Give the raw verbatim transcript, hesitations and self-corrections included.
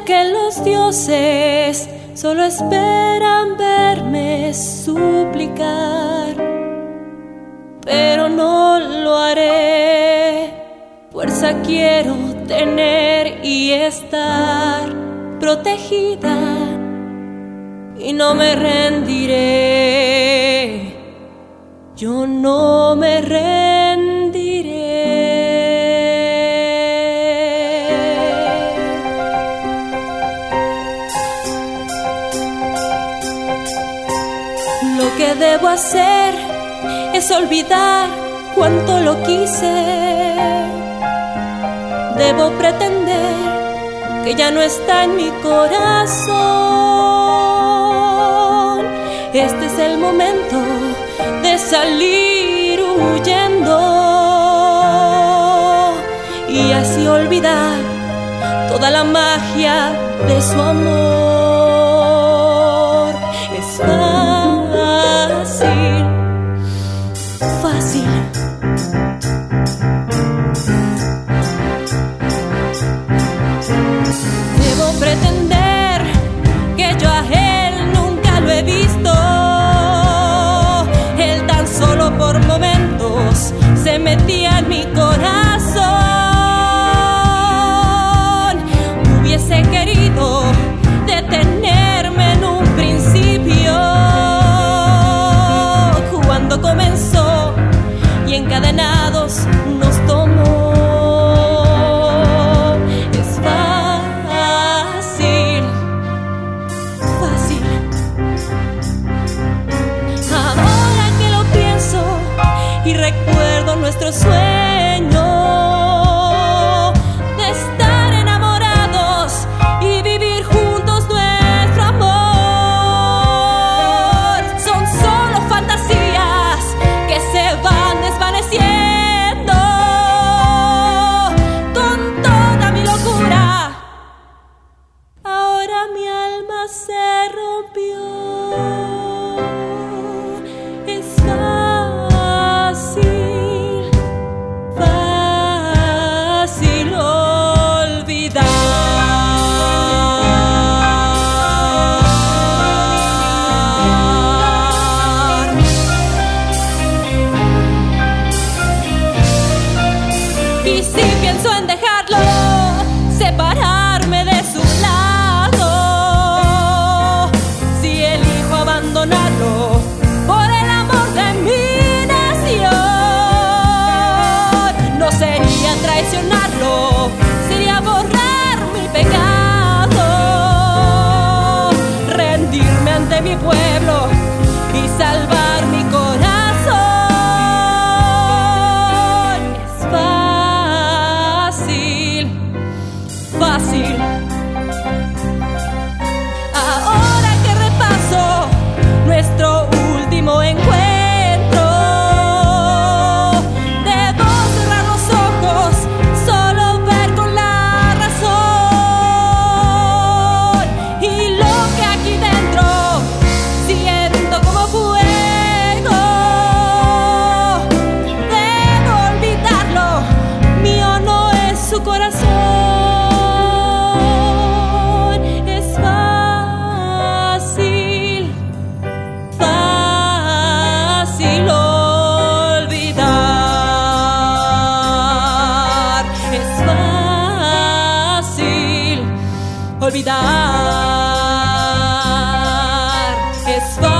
que los dioses solo esperan verme suplicar, pero no lo haré. Fuerza quiero tener y estar protegida, y no me rendiré, yo no me rendiré. Lo que debo hacer es olvidar cuánto lo quise. Debo pretender que ya no está en mi corazón. Este es el momento de salir huyendo y así olvidar toda la magia de su amor. Es fácil, fácil. Debo pretender que yo a él nunca lo he visto. Él tan solo por momentos se metía en mi corazón. Hubiese querido detenerme en un principio, cuando comenzó y encadenados nos tomó. Y recuerdo nuestro sueño de estar enamorados y vivir juntos nuestro amor. Son solo fantasías que se van desvaneciendo con toda mi locura. Ahora mi alma se rompió. Y si pienso en dejarlo, separarme de su lado, si elijo abandonarlo por el amor de mi nación, no sería traicionarlo, sería borrar mi pecado, rendirme ante mi pueblo y salvar mi corazón. Fácil. Ahora que repaso nuestro último encuentro, debo cerrar los ojos, solo ver con la razón. Y lo que aquí dentro siento como fuego, debo olvidarlo, mío no es su corazón. Olvidar es fácil.